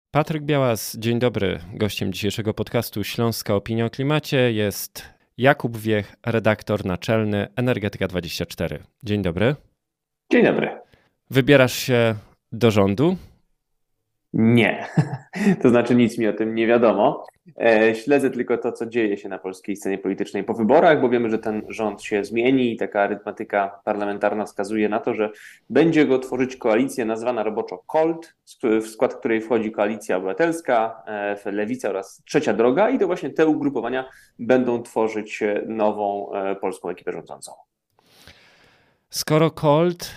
Patryk Białas, dzień dobry. Gościem dzisiejszego podcastu Śląska Opinia o Klimacie jest Jakub Wiech, redaktor naczelny Energetyka24. Dzień dobry. Dzień dobry. Wybierasz się do rządu? Nie, to znaczy nic mi o tym nie wiadomo. Śledzę tylko to, co dzieje się na polskiej scenie politycznej po wyborach, bo wiemy, że ten rząd się zmieni i taka arytmetyka parlamentarna wskazuje na to, że będzie go tworzyć koalicja nazwana roboczo KOLT, w skład której wchodzi Koalicja Obywatelska, Lewica oraz Trzecia Droga i to właśnie te ugrupowania będą tworzyć nową polską ekipę rządzącą. Skoro KOLT,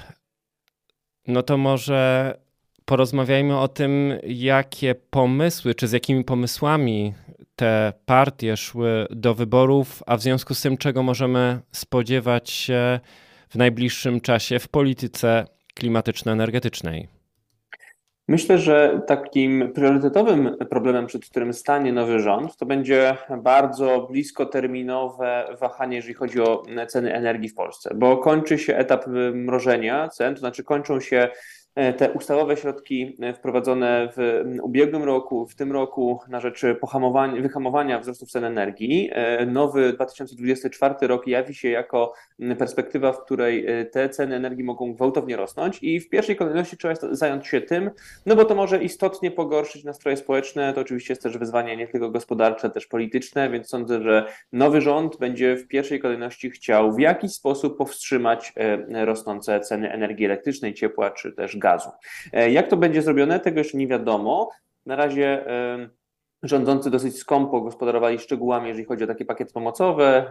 no to może porozmawiajmy o tym, jakie pomysły, czy z jakimi pomysłami te partie szły do wyborów, a w związku z tym, czego możemy spodziewać się w najbliższym czasie w polityce klimatyczno-energetycznej. Myślę, że takim priorytetowym problemem, przed którym stanie nowy rząd, to będzie bardzo bliskoterminowe wahanie, jeżeli chodzi o ceny energii w Polsce, bo kończy się etap mrożenia cen, to znaczy kończą się te ustawowe środki wprowadzone w ubiegłym roku, w tym roku na rzecz wyhamowania wzrostu cen energii. Nowy 2024 rok jawi się jako perspektywa, w której te ceny energii mogą gwałtownie rosnąć i w pierwszej kolejności trzeba zająć się tym, no bo to może istotnie pogorszyć nastroje społeczne. To oczywiście jest też wyzwanie nie tylko gospodarcze, też polityczne, więc sądzę, że nowy rząd będzie w pierwszej kolejności chciał w jakiś sposób powstrzymać rosnące ceny energii elektrycznej, ciepła czy też gazu. Jak to będzie zrobione, tego jeszcze nie wiadomo. Na razie rządzący dosyć skąpo gospodarowali szczegółami, jeżeli chodzi o takie pakiety pomocowe,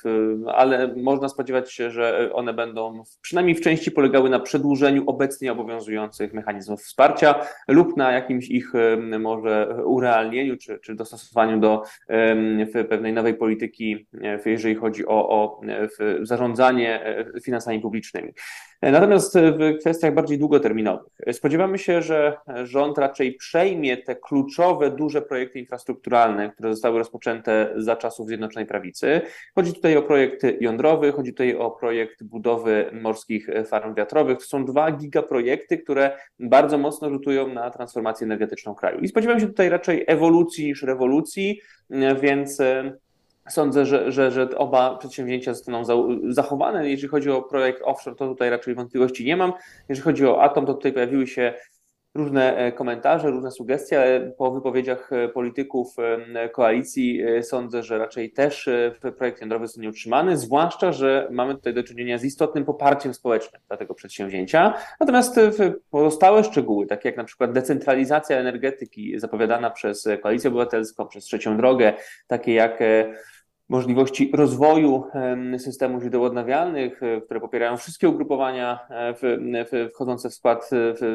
ale można spodziewać się, że one będą przynajmniej w części polegały na przedłużeniu obecnie obowiązujących mechanizmów wsparcia lub na jakimś ich może urealnieniu czy dostosowaniu do pewnej nowej polityki, jeżeli chodzi o zarządzanie finansami publicznymi. Natomiast w kwestiach bardziej długoterminowych spodziewamy się, że rząd raczej przejmie te kluczowe, duże projekty infrastrukturalne, które zostały rozpoczęte za czasów Zjednoczonej Prawicy. Chodzi tutaj o projekt jądrowy, chodzi tutaj o projekt budowy morskich farm wiatrowych. To są 2 gigaprojekty, które bardzo mocno rzutują na transformację energetyczną kraju. I spodziewamy się tutaj raczej ewolucji niż rewolucji, więc sądzę, że oba przedsięwzięcia zostaną zachowane. Jeżeli chodzi o projekt offshore, to tutaj raczej wątpliwości nie mam. Jeżeli chodzi o atom, to tutaj pojawiły się różne komentarze, różne sugestie, ale po wypowiedziach polityków koalicji sądzę, że raczej też projekt jądrowy zostanie utrzymany, zwłaszcza, że mamy tutaj do czynienia z istotnym poparciem społecznym dla tego przedsięwzięcia. Natomiast pozostałe szczegóły, takie jak na przykład decentralizacja energetyki zapowiadana przez Koalicję Obywatelską, przez Trzecią Drogę, takie jak możliwości rozwoju systemów źródeł odnawialnych, które popierają wszystkie ugrupowania wchodzące w skład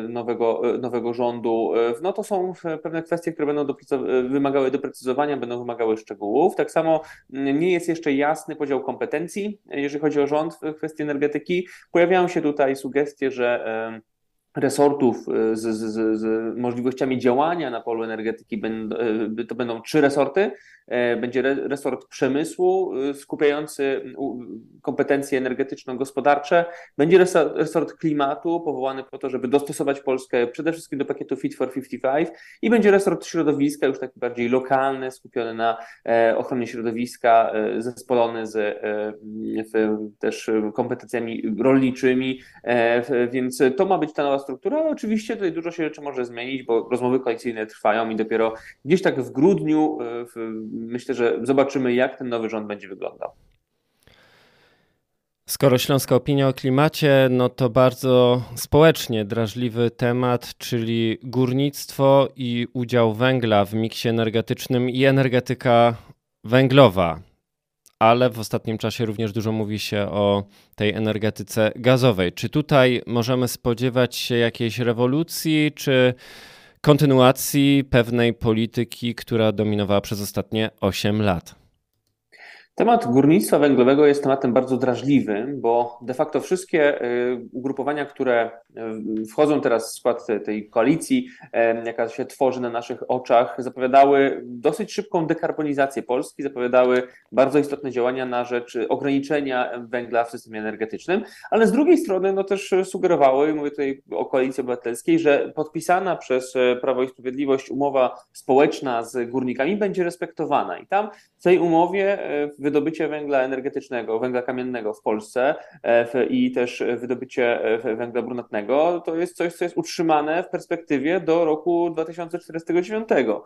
nowego rządu, no to są pewne kwestie, które będą wymagały doprecyzowania, będą wymagały szczegółów. Tak samo nie jest jeszcze jasny podział kompetencji, jeżeli chodzi o rząd w kwestii energetyki. Pojawiają się tutaj sugestie, że resortów z możliwościami działania na polu energetyki to będą 3 resorty. Będzie resort przemysłu skupiający kompetencje energetyczno-gospodarcze, będzie resort klimatu powołany po to, żeby dostosować Polskę przede wszystkim do pakietu Fit for 55 i będzie resort środowiska, już taki bardziej lokalny, skupiony na ochronie środowiska, zespolony też kompetencjami rolniczymi, więc to ma być ta nowa struktura, ale oczywiście tutaj dużo się rzeczy może zmienić, bo rozmowy koalicyjne trwają i dopiero gdzieś tak w grudniu myślę, że zobaczymy, jak ten nowy rząd będzie wyglądał. Skoro Śląska Opinia o Klimacie, no to bardzo społecznie drażliwy temat, czyli górnictwo i udział węgla w miksie energetycznym i energetyka węglowa. Ale w ostatnim czasie również dużo mówi się o tej energetyce gazowej. Czy tutaj możemy spodziewać się jakiejś rewolucji, czy kontynuacji pewnej polityki, która dominowała przez ostatnie 8 lat? Temat górnictwa węglowego jest tematem bardzo drażliwym, bo de facto wszystkie ugrupowania, które wchodzą teraz w skład tej koalicji, jaka się tworzy na naszych oczach, zapowiadały dosyć szybką dekarbonizację Polski, zapowiadały bardzo istotne działania na rzecz ograniczenia węgla w systemie energetycznym, ale z drugiej strony no też sugerowały, mówię tutaj o Koalicji Obywatelskiej, że podpisana przez Prawo i Sprawiedliwość umowa społeczna z górnikami będzie respektowana i tam w tej umowie wydobycie węgla energetycznego, węgla kamiennego w Polsce i też wydobycie węgla brunatnego to jest coś, co jest utrzymane w perspektywie do roku 2049.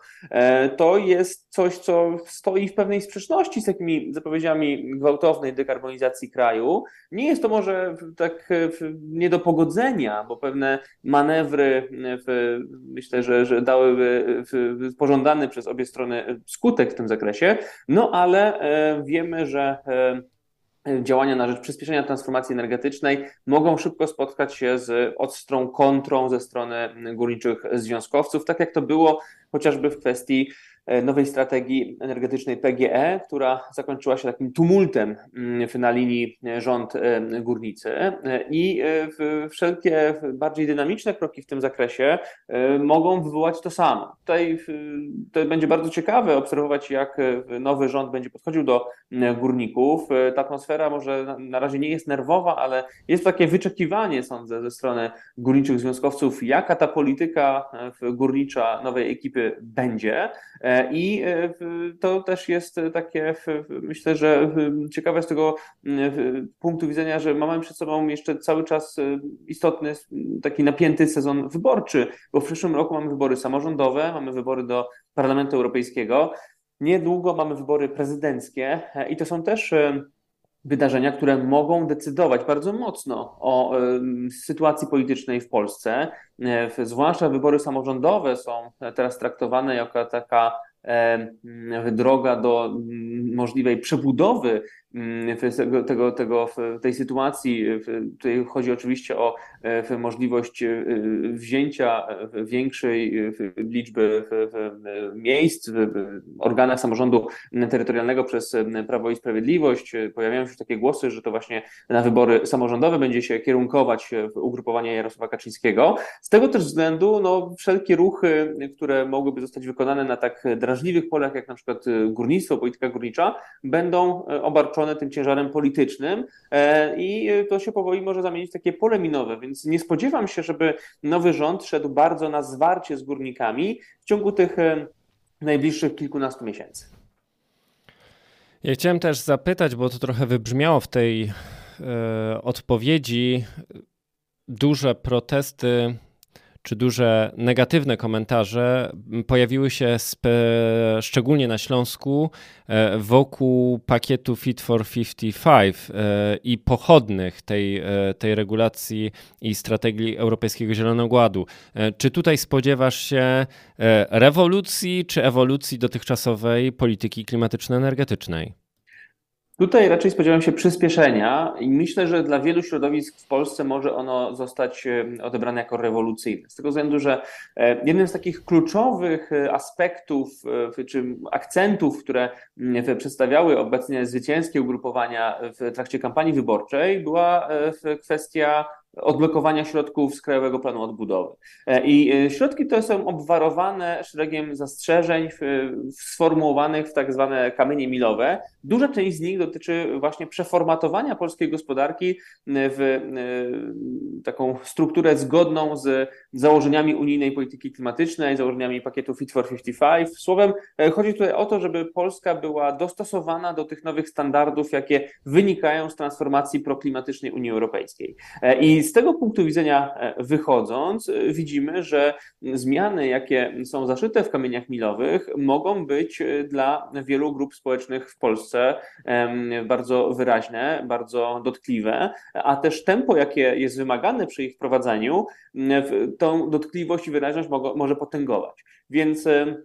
To jest coś, co stoi w pewnej sprzeczności z takimi zapowiedziami gwałtownej dekarbonizacji kraju. Nie jest to może tak nie do pogodzenia, bo pewne manewry myślę, że dałyby pożądany przez obie strony skutek w tym zakresie, no ale wiemy, że działania na rzecz przyspieszenia transformacji energetycznej mogą szybko spotkać się z ostrą kontrą ze strony górniczych związkowców, tak jak to było chociażby w kwestii nowej strategii energetycznej PGE, która zakończyła się takim tumultem na linii rząd-górnicy i wszelkie bardziej dynamiczne kroki w tym zakresie mogą wywołać to samo. Tutaj to będzie bardzo ciekawe obserwować, jak nowy rząd będzie podchodził do górników. Ta atmosfera może na razie nie jest nerwowa, ale jest takie wyczekiwanie, sądzę, ze strony górniczych związkowców, jaka ta polityka górnicza nowej ekipy będzie. I to też jest takie, myślę, że ciekawe z tego punktu widzenia, że mamy przed sobą jeszcze cały czas istotny, taki napięty sezon wyborczy, bo w przyszłym roku mamy wybory samorządowe, mamy wybory do Parlamentu Europejskiego, niedługo mamy wybory prezydenckie i to są też wydarzenia, które mogą decydować bardzo mocno o sytuacji politycznej w Polsce. Zwłaszcza wybory samorządowe są teraz traktowane jako taka droga do możliwej przebudowy tej sytuacji. Tutaj chodzi oczywiście o możliwość wzięcia większej liczby miejsc w organach samorządu terytorialnego przez Prawo i Sprawiedliwość. Pojawiają się takie głosy, że to właśnie na wybory samorządowe będzie się kierunkować ugrupowanie Jarosława Kaczyńskiego. Z tego też względu wszelkie ruchy, które mogłyby zostać wykonane na tak drażliwych polach, jak na przykład górnictwo, polityka górnicza, będą obarczone tym ciężarem politycznym i to się powoli może zamienić w takie pole minowe, więc nie spodziewam się, żeby nowy rząd szedł bardzo na zwarcie z górnikami w ciągu tych najbliższych kilkunastu miesięcy. Ja chciałem też zapytać, bo to trochę wybrzmiało w tej odpowiedzi, duże protesty czy duże negatywne komentarze pojawiły się szczególnie na Śląsku wokół pakietu Fit for 55 i pochodnych tej regulacji i strategii Europejskiego Zielonego Ładu. Czy tutaj spodziewasz się rewolucji czy ewolucji dotychczasowej polityki klimatyczno-energetycznej? Tutaj raczej spodziewam się przyspieszenia i myślę, że dla wielu środowisk w Polsce może ono zostać odebrane jako rewolucyjne. Z tego względu, że jednym z takich kluczowych aspektów czy akcentów, które przedstawiały obecnie zwycięskie ugrupowania w trakcie kampanii wyborczej, była kwestia odblokowania środków z Krajowego Planu Odbudowy. I środki te są obwarowane szeregiem zastrzeżeń sformułowanych w tak zwane kamienie milowe. Duża część z nich dotyczy właśnie przeformatowania polskiej gospodarki w taką strukturę zgodną z założeniami unijnej polityki klimatycznej, założeniami pakietu Fit for 55. Słowem, chodzi tutaj o to, żeby Polska była dostosowana do tych nowych standardów, jakie wynikają z transformacji proklimatycznej Unii Europejskiej. I z tego punktu widzenia wychodząc, widzimy, że zmiany, jakie są zaszyte w kamieniach milowych, mogą być dla wielu grup społecznych w Polsce bardzo wyraźne, bardzo dotkliwe, a też tempo, jakie jest wymagane przy ich wprowadzaniu, tą dotkliwość i wyraźność może potęgować. Więc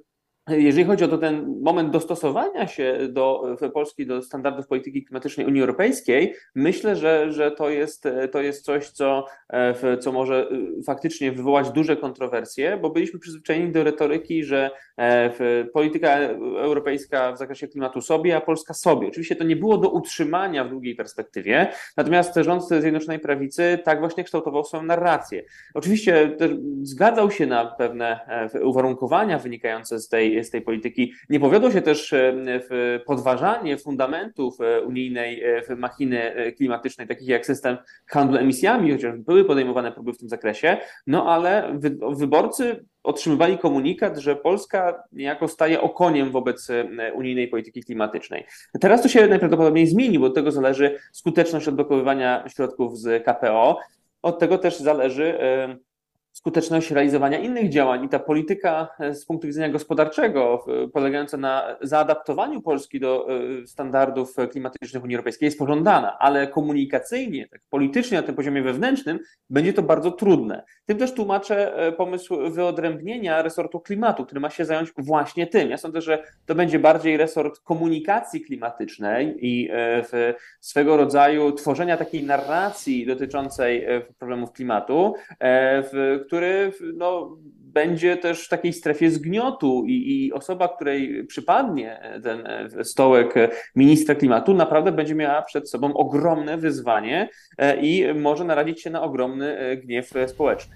jeżeli chodzi o to ten moment dostosowania się Polski do standardów polityki klimatycznej Unii Europejskiej, myślę, że to jest coś, co może faktycznie wywołać duże kontrowersje, bo byliśmy przyzwyczajeni do retoryki, że polityka europejska w zakresie klimatu sobie, a Polska sobie. Oczywiście to nie było do utrzymania w długiej perspektywie, natomiast rząd Zjednoczonej Prawicy tak właśnie kształtował swoją narrację. Oczywiście też zgadzał się na pewne uwarunkowania wynikające z tej polityki. Nie powiodło się też w podważanie fundamentów unijnej machiny klimatycznej, takich jak system handlu emisjami, chociaż były podejmowane próby w tym zakresie, no ale wyborcy otrzymywali komunikat, że Polska niejako staje okoniem wobec unijnej polityki klimatycznej. Teraz to się najprawdopodobniej zmieni, bo od tego zależy skuteczność odblokowywania środków z KPO. Od tego też zależy skuteczność realizowania innych działań i ta polityka z punktu widzenia gospodarczego polegająca na zaadaptowaniu Polski do standardów klimatycznych Unii Europejskiej jest pożądana, ale komunikacyjnie, tak politycznie na tym poziomie wewnętrznym będzie to bardzo trudne. Tym też tłumaczę pomysł wyodrębnienia resortu klimatu, który ma się zająć właśnie tym. Ja sądzę, że to będzie bardziej resort komunikacji klimatycznej i swego rodzaju tworzenia takiej narracji dotyczącej problemów klimatu, który będzie też w takiej strefie zgniotu i osoba, której przypadnie ten stołek ministra klimatu, naprawdę będzie miała przed sobą ogromne wyzwanie i może narazić się na ogromny gniew społeczny.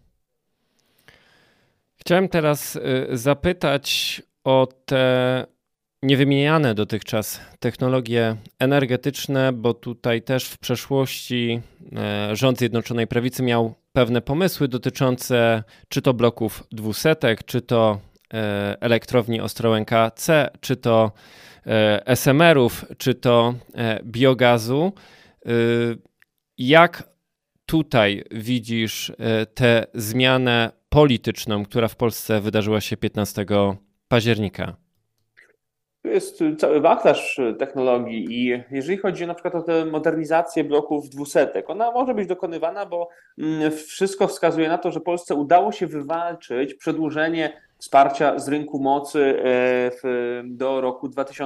Chciałem teraz zapytać o te niewymieniane dotychczas technologie energetyczne, bo tutaj też w przeszłości rząd Zjednoczonej Prawicy miał pewne pomysły dotyczące czy to bloków 200, czy to elektrowni Ostrołęka C, czy to SMR-ów, czy to biogazu. Jak tutaj widzisz tę zmianę polityczną, która w Polsce wydarzyła się 15 października? Tu jest cały wachlarz technologii i jeżeli chodzi na przykład o tę modernizację bloków 200, ona może być dokonywana, bo wszystko wskazuje na to, że Polsce udało się wywalczyć przedłużenie wsparcia z rynku mocy do roku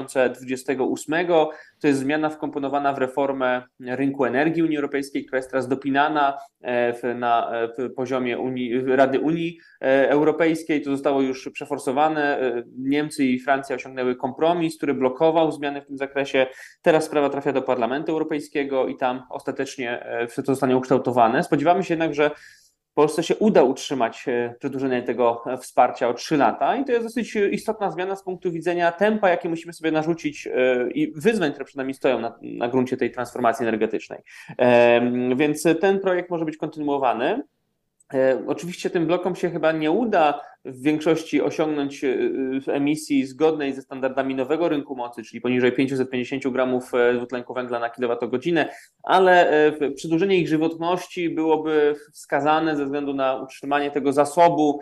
2028. To jest zmiana wkomponowana w reformę rynku energii Unii Europejskiej, która jest teraz dopinana na poziomie Rady Unii Europejskiej. To zostało już przeforsowane. Niemcy i Francja osiągnęły kompromis, który blokował zmiany w tym zakresie. Teraz sprawa trafia do Parlamentu Europejskiego i tam ostatecznie to zostanie ukształtowane. Spodziewamy się jednak, że Polsce się uda utrzymać przedłużenie tego wsparcia o 3 lata i to jest dosyć istotna zmiana z punktu widzenia tempa, jakie musimy sobie narzucić i wyzwań, które przed nami stoją na gruncie tej transformacji energetycznej. Więc ten projekt może być kontynuowany. Oczywiście tym blokom się chyba nie uda w większości osiągnąć emisji zgodnej ze standardami nowego rynku mocy, czyli poniżej 550 gramów dwutlenku węgla na kilowatogodzinę, ale przedłużenie ich żywotności byłoby wskazane ze względu na utrzymanie tego zasobu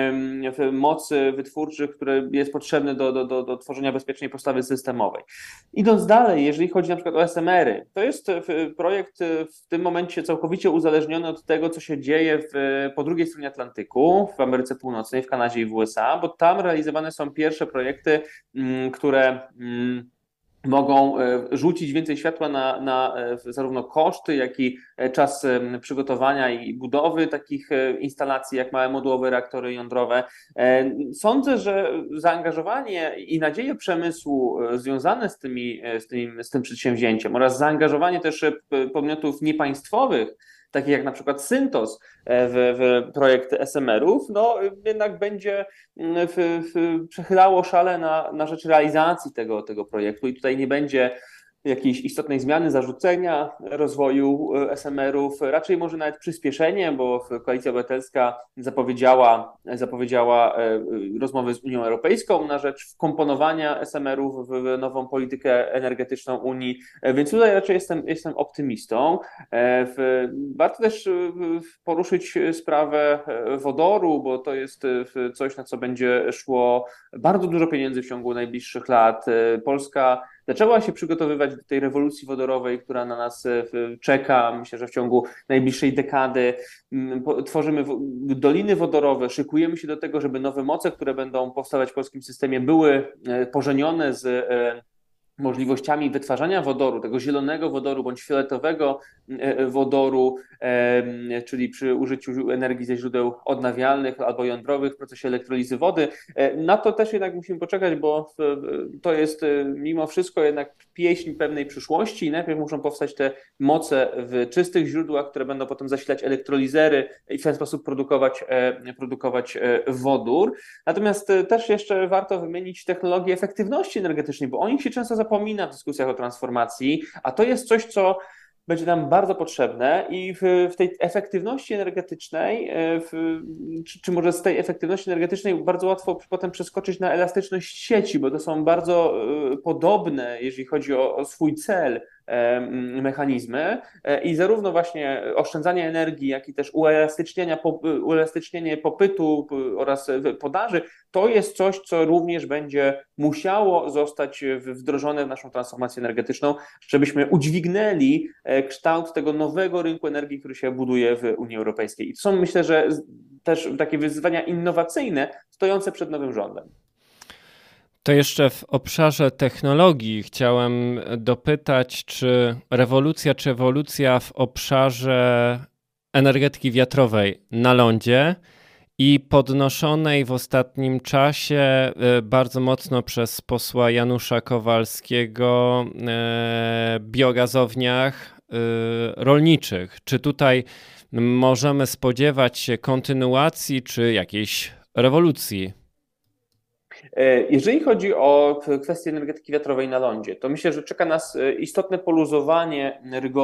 mocy wytwórczych, który jest potrzebny do tworzenia bezpiecznej postawy systemowej. Idąc dalej, jeżeli chodzi na przykład o SMR-y, to jest projekt w tym momencie całkowicie uzależniony od tego, co się dzieje po drugiej stronie Atlantyku, w Ameryce Północnej, w Kanadzie i w USA, bo tam realizowane są pierwsze projekty, które mogą rzucić więcej światła na zarówno koszty, jak i czas przygotowania i budowy takich instalacji, jak małe modułowe reaktory jądrowe. Sądzę, że zaangażowanie i nadzieje przemysłu związane z tym przedsięwzięciem oraz zaangażowanie też podmiotów niepaństwowych, takich jak na przykład Syntos w projekt SMR-ów, jednak będzie przechylało szale na rzecz realizacji tego projektu i tutaj nie będzie jakiejś istotnej zmiany, zarzucenia rozwoju SMR-ów, raczej może nawet przyspieszenie, bo Koalicja Obywatelska zapowiedziała rozmowy z Unią Europejską na rzecz wkomponowania SMR-ów w nową politykę energetyczną Unii, więc tutaj raczej jestem optymistą. Warto też poruszyć sprawę wodoru, bo to jest coś, na co będzie szło bardzo dużo pieniędzy w ciągu najbliższych lat. Polska zaczęła się przygotowywać do tej rewolucji wodorowej, która na nas czeka, myślę, że w ciągu najbliższej dekady. Tworzymy doliny wodorowe, szykujemy się do tego, żeby nowe moce, które będą powstawać w polskim systemie, były pożenione z możliwościami wytwarzania wodoru, tego zielonego wodoru bądź fioletowego wodoru, czyli przy użyciu energii ze źródeł odnawialnych albo jądrowych w procesie elektrolizy wody. Na to też jednak musimy poczekać, bo to jest mimo wszystko jednak pieśń pewnej przyszłości i najpierw muszą powstać te moce w czystych źródłach, które będą potem zasilać elektrolizery i w ten sposób produkować wodór. Natomiast też jeszcze warto wymienić technologie efektywności energetycznej, bo o nich się często zapomina w dyskusjach o transformacji, a to jest coś, co będzie nam bardzo potrzebne i w tej efektywności energetycznej, czy może z tej efektywności energetycznej bardzo łatwo potem przeskoczyć na elastyczność sieci, bo to są bardzo podobne, jeżeli chodzi o swój cel, mechanizmy i zarówno właśnie oszczędzanie energii, jak i też uelastycznienie popytu oraz podaży, to jest coś, co również będzie musiało zostać wdrożone w naszą transformację energetyczną, żebyśmy udźwignęli kształt tego nowego rynku energii, który się buduje w Unii Europejskiej. I to są, myślę, że też takie wyzwania innowacyjne stojące przed nowym rządem. To jeszcze w obszarze technologii chciałem dopytać, czy rewolucja, czy ewolucja w obszarze energetyki wiatrowej na lądzie i podnoszonej w ostatnim czasie bardzo mocno przez posła Janusza Kowalskiego biogazowniach rolniczych. Czy tutaj możemy spodziewać się kontynuacji, czy jakiejś rewolucji? Jeżeli chodzi o kwestię energetyki wiatrowej na lądzie, to myślę, że czeka nas istotne poluzowanie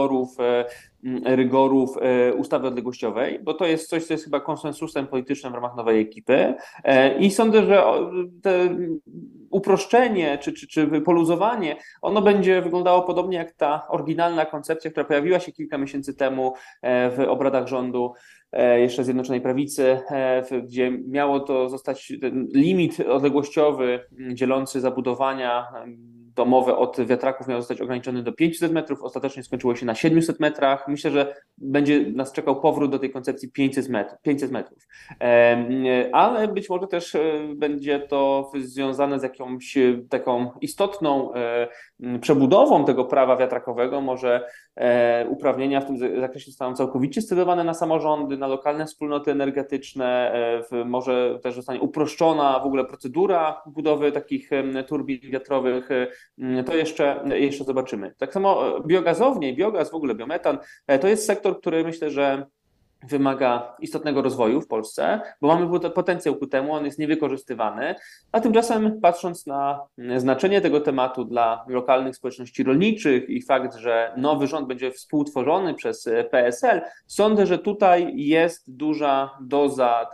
rygorów ustawy odległościowej, bo to jest coś, co jest chyba konsensusem politycznym w ramach nowej ekipy i sądzę, że te uproszczenie czy poluzowanie, ono będzie wyglądało podobnie jak ta oryginalna koncepcja, która pojawiła się kilka miesięcy temu w obradach rządu jeszcze Zjednoczonej Prawicy, gdzie miało to zostać ten limit odległościowy dzielący zabudowania domowe od wiatraków miał zostać ograniczony do 500 metrów, ostatecznie skończyło się na 700 metrach. Myślę, że będzie nas czekał powrót do tej koncepcji 500 metrów. Ale być może też będzie to związane z jakąś taką istotną przebudową tego prawa wiatrakowego. Może uprawnienia w tym zakresie zostaną całkowicie scedowane na samorządy, na lokalne wspólnoty energetyczne, może też zostanie uproszczona w ogóle procedura budowy takich turbin wiatrowych. To jeszcze zobaczymy. Tak samo biogazownie, biogaz, w ogóle biometan, to jest sektor, który myślę, że wymaga istotnego rozwoju w Polsce, bo mamy potencjał ku temu, on jest niewykorzystywany, a tymczasem patrząc na znaczenie tego tematu dla lokalnych społeczności rolniczych i fakt, że nowy rząd będzie współtworzony przez PSL, sądzę, że tutaj jest duża doza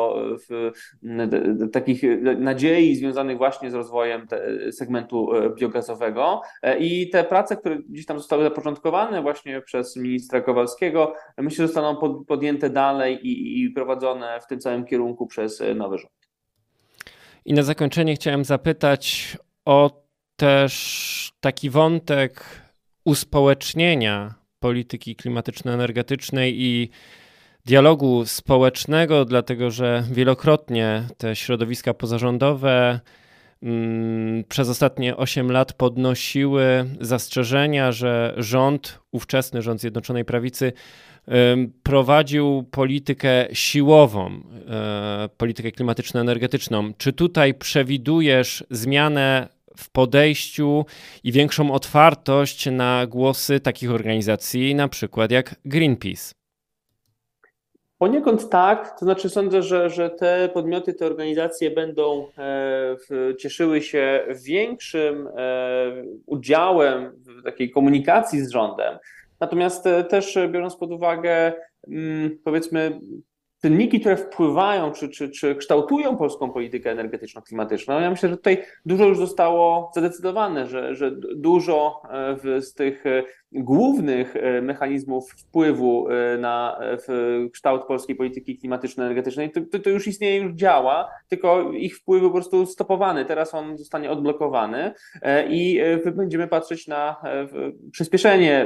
takich nadziei związanych właśnie z rozwojem segmentu biogazowego i te prace, które gdzieś tam zostały zapoczątkowane właśnie przez ministra Kowalskiego, myślę, że zostaną podjęte dalej i prowadzone w tym samym kierunku przez nowy rząd. I na zakończenie chciałem zapytać o też taki wątek uspołecznienia polityki klimatyczno-energetycznej i dialogu społecznego, dlatego że wielokrotnie te środowiska pozarządowe przez ostatnie 8 lat podnosiły zastrzeżenia, że ówczesny rząd Zjednoczonej Prawicy prowadził politykę siłową, politykę klimatyczno-energetyczną. Czy tutaj przewidujesz zmianę w podejściu i większą otwartość na głosy takich organizacji, na przykład jak Greenpeace? Poniekąd tak, to znaczy sądzę, że te podmioty, te organizacje będą cieszyły się większym udziałem w takiej komunikacji z rządem. Natomiast też biorąc pod uwagę, powiedzmy, czynniki, które wpływają czy kształtują polską politykę energetyczno-klimatyczną, ja myślę, że tutaj dużo już zostało zadecydowane, że dużo z tych głównych mechanizmów wpływu na kształt polskiej polityki klimatyczno-energetycznej, to już istnieje, już działa, tylko ich wpływ był po prostu stopowany. Teraz on zostanie odblokowany i będziemy patrzeć na przyspieszenie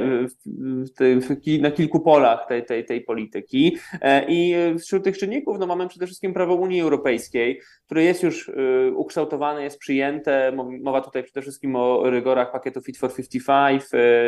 na kilku polach tej polityki. I wśród tych czynników mamy przede wszystkim prawo Unii Europejskiej, które jest już ukształtowane, jest przyjęte. Mowa tutaj przede wszystkim o rygorach pakietu Fit for 55.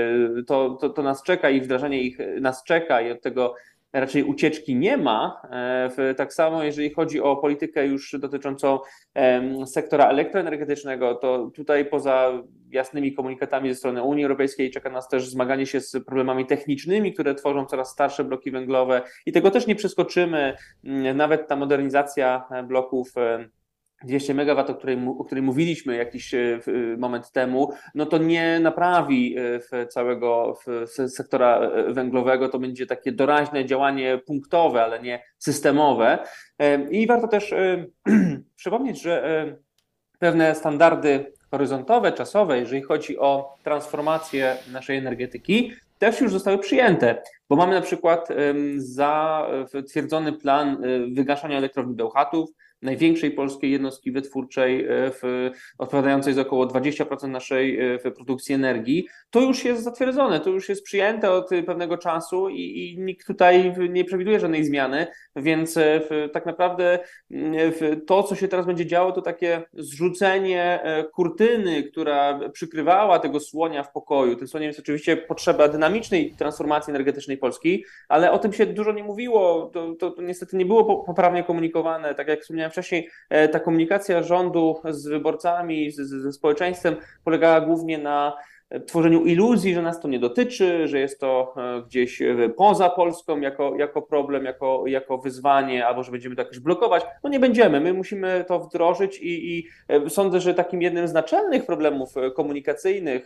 To nas czeka i wdrażanie ich nas czeka i od tego raczej ucieczki nie ma. Tak samo jeżeli chodzi o politykę już dotyczącą sektora elektroenergetycznego, to tutaj poza jasnymi komunikatami ze strony Unii Europejskiej czeka nas też zmaganie się z problemami technicznymi, które tworzą coraz starsze bloki węglowe i tego też nie przeskoczymy. Nawet ta modernizacja bloków 200 MW, o której mówiliśmy jakiś moment temu, to nie naprawi całego sektora węglowego, to będzie takie doraźne działanie punktowe, ale nie systemowe. I warto też przypomnieć, że pewne standardy horyzontowe, czasowe, jeżeli chodzi o transformację naszej energetyki, też już zostały przyjęte, bo mamy na przykład zatwierdzony plan wygaszania elektrowni Bełchatów, największej polskiej jednostki wytwórczej, odpowiadającej za około 20% naszej produkcji energii. To już jest zatwierdzone, to już jest przyjęte od pewnego czasu i nikt tutaj nie przewiduje żadnej zmiany, więc tak naprawdę to, co się teraz będzie działo, to takie zrzucenie kurtyny, która przykrywała tego słonia w pokoju. Tym słoniem jest oczywiście potrzeba dynamicznej transformacji energetycznej Polski, ale o tym się dużo nie mówiło, to niestety nie było poprawnie komunikowane. Tak jak wspomniałem wcześniej, ta komunikacja rządu z wyborcami, ze społeczeństwem polegała głównie na tworzeniu iluzji, że nas to nie dotyczy, że jest to gdzieś poza Polską jako problem, jako wyzwanie, albo że będziemy to jakoś blokować. Nie będziemy, my musimy to wdrożyć i sądzę, że takim jednym z naczelnych problemów komunikacyjnych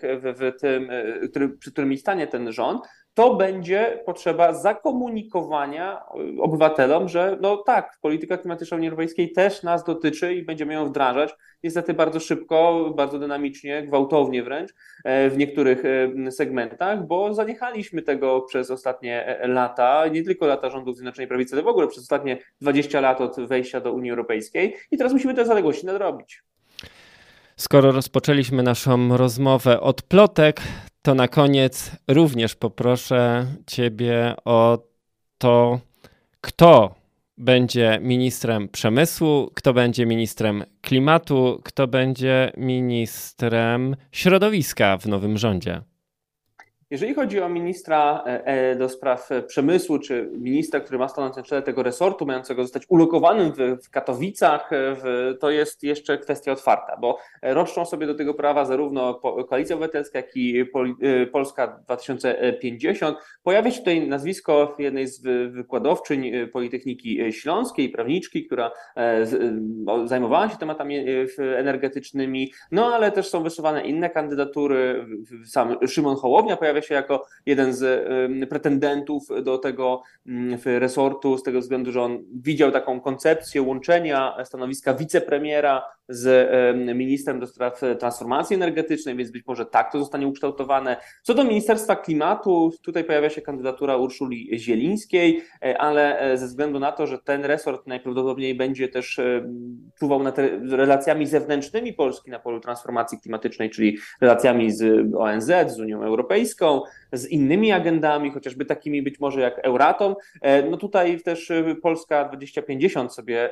przed którymi stanie ten rząd, to będzie potrzeba zakomunikowania obywatelom, że tak, polityka klimatyczna Unii Europejskiej też nas dotyczy i będziemy ją wdrażać. Niestety bardzo szybko, bardzo dynamicznie, gwałtownie wręcz w niektórych segmentach, bo zaniechaliśmy tego przez ostatnie lata, nie tylko lata rządów Zjednoczonej Prawicy, ale w ogóle przez ostatnie 20 lat od wejścia do Unii Europejskiej i teraz musimy te zaległości nadrobić. Skoro rozpoczęliśmy naszą rozmowę od plotek, to na koniec również poproszę Ciebie o to, kto będzie ministrem przemysłu, kto będzie ministrem klimatu, kto będzie ministrem środowiska w nowym rządzie. Jeżeli chodzi o ministra do spraw przemysłu, czy ministra, który ma stanąć na czele tego resortu, mającego zostać ulokowanym w Katowicach, to jest jeszcze kwestia otwarta, bo roszczą sobie do tego prawa zarówno Koalicja Obywatelska, jak i Polska 2050. Pojawia się tutaj nazwisko jednej z wykładowczyń Politechniki Śląskiej, prawniczki, która zajmowała się tematami energetycznymi, ale też są wysuwane inne kandydatury. Sam Szymon Hołownia pojawia się jako jeden z pretendentów do tego resortu, z tego względu, że on widział taką koncepcję łączenia stanowiska wicepremiera z ministrem do spraw transformacji energetycznej, więc być może tak to zostanie ukształtowane. Co do Ministerstwa Klimatu, tutaj pojawia się kandydatura Urszuli Zielińskiej, ale ze względu na to, że ten resort najprawdopodobniej będzie też czuwał nad relacjami zewnętrznymi Polski na polu transformacji klimatycznej, czyli relacjami z ONZ, z Unią Europejską, z innymi agendami, chociażby takimi być może jak Euratom. Tutaj też Polska 2050 sobie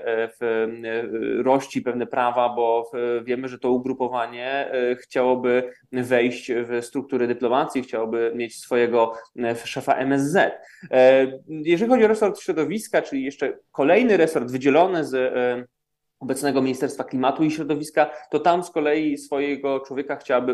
rości pewne prawa, bo wiemy, że to ugrupowanie chciałoby wejść w struktury dyplomacji, chciałoby mieć swojego szefa MSZ. Jeżeli chodzi o resort środowiska, czyli jeszcze kolejny resort wydzielony z obecnego Ministerstwa Klimatu i Środowiska, to tam z kolei swojego człowieka chciałaby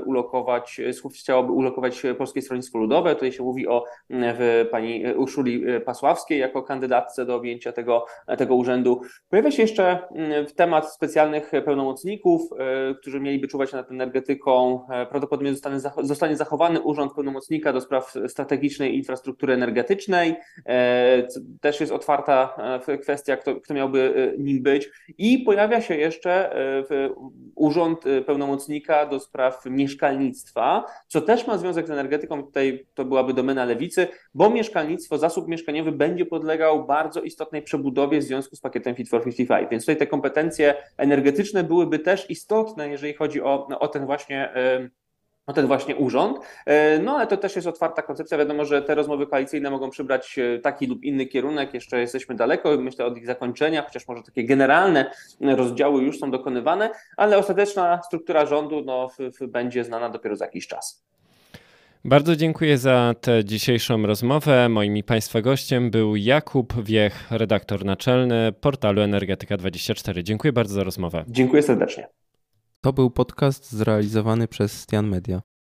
ulokować Polskie Stronnictwo Ludowe. Tutaj się mówi o pani Urszuli Pasławskiej jako kandydatce do objęcia tego urzędu. Pojawia się jeszcze temat specjalnych pełnomocników, którzy mieliby czuwać nad energetyką. Prawdopodobnie zostanie zachowany urząd pełnomocnika do spraw strategicznej infrastruktury energetycznej. Też jest otwarta kwestia, kto miałby nim być. I pojawia się jeszcze Urząd Pełnomocnika do spraw mieszkalnictwa, co też ma związek z energetyką. Tutaj to byłaby domena Lewicy, bo mieszkalnictwo, zasób mieszkaniowy będzie podlegał bardzo istotnej przebudowie w związku z pakietem Fit for 55. Więc tutaj te kompetencje energetyczne byłyby też istotne, jeżeli chodzi o ten właśnie urząd. No ale to też jest otwarta koncepcja. Wiadomo, że te rozmowy koalicyjne mogą przybrać taki lub inny kierunek. Jeszcze jesteśmy daleko, myślę, od ich zakończenia, chociaż może takie generalne rozdziały już są dokonywane, ale ostateczna struktura rządu będzie znana dopiero za jakiś czas. Bardzo dziękuję za tę dzisiejszą rozmowę. Moim i Państwa gościem był Jakub Wiech, redaktor naczelny portalu Energetyka24. Dziękuję bardzo za rozmowę. Dziękuję serdecznie. To był podcast zrealizowany przez Stian Media.